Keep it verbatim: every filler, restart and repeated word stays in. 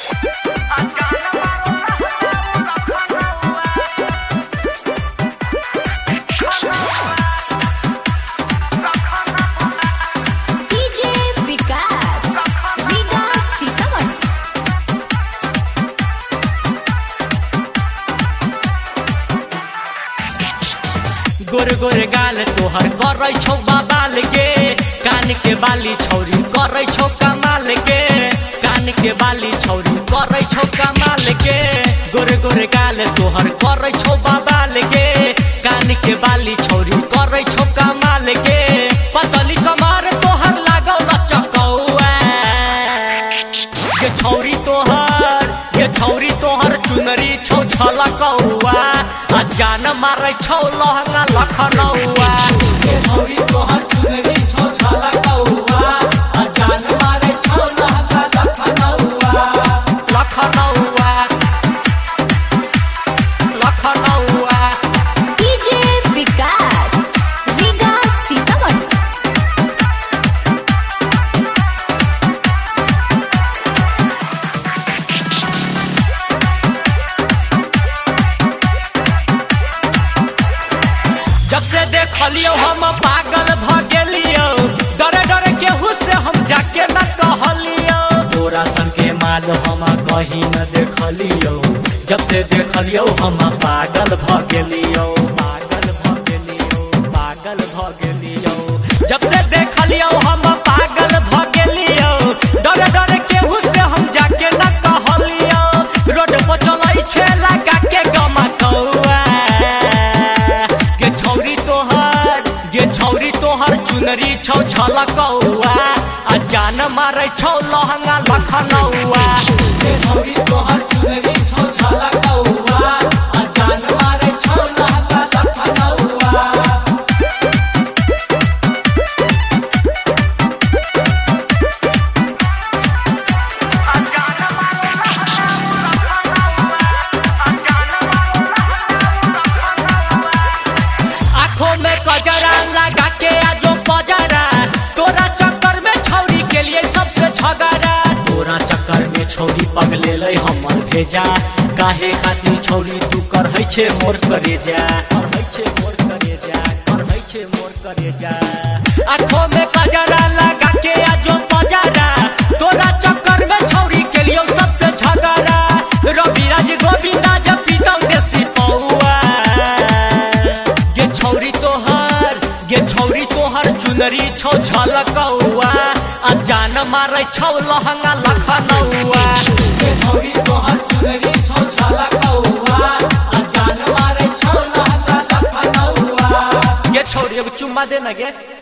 गोर गोर गाल तोहर करे छौ बाबाल के कान के बाली छौरी करे छौ कमाल के कान के बाली छौरी करे छौ कमाल के गोर गोर गाल तोहर करे छौ बाबाल के कान के बाली छौरी करे छौ कमाल के पतली कमर तोहर लागौ लचकौआ ये छौरी तोहर ये छौरी तोहर चुनरी छौ छलकौआ जान मारै छौ लहंगा लखनऊआ ये छौरी तोहर चुनरी छौ छलकौआ जान मारै छौ लहंगा लखनऊआ लखनऊआ लखनऊआ डीजे विकास रीगा सीतामढ़ी। जब से देखलियो हम पागल भ गेलियो डरे डरे केहू से हम जाके न कहलियो तोरा सन के माल हम कहीं न देखलियो जब से देखलियो हम पागल भ गेलियो पागल भ गेलियो पागल भ गेलियो जब से देखलियो हम पागल भ गेलियो डरे डरे केहू से हम जाके न कहलियो रोड पर चलै छे लगा के गमकौआ के छौरी तोहर ये छौरी तोहर चुनरी छौ छलकौआ आ जान मारै छौ लहंगा लखनऊआ ये छौरी तोहर चुनरी छौ छलकौआ आ जान मारै छौ लहंगा लखनऊआ आँखों में कजरा लगा के आजो बजरा तोरा चक्कर में छौरी के लिए सबसे झगड़ा तोरा चक्कर में छौरी पगले लै हमर भेजा काहे खातिर छौरी तू करहै छे मोर करेजा करहै छे मोर करेजा करहै छे मोर करेजा आँखों में कजरा लगा के आजो बजरा तोरा चक्कर में छौरी के लिए सबसे झगड़ा रविराज गोविंदा जब पीतौ देसी पौआ ये छौरी तोहर ये छौरी तोहर चुनरी छौ छलकौआ आ जान मारै छौ लहंगा लखनऊआ ये छौरी तोहर चुनरी छौ छलकौआ आ जान मारै छौ लहंगा लखनऊआ ये छौरी एगो चुम्मा दे ना गे।